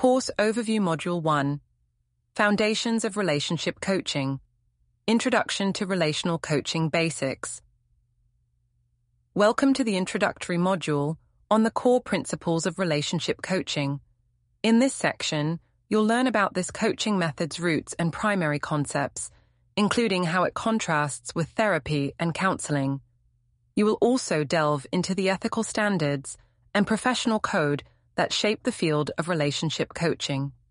Course Overview Module 1, Foundations of Relationship Coaching, Introduction to Relational Coaching Basics. Welcome to the introductory module on the core principles of relationship coaching. In this section, you'll learn about this coaching method's roots and primary concepts, including how it contrasts with therapy and counseling. You will also delve into the ethical standards and professional code that shape the field of relationship coaching.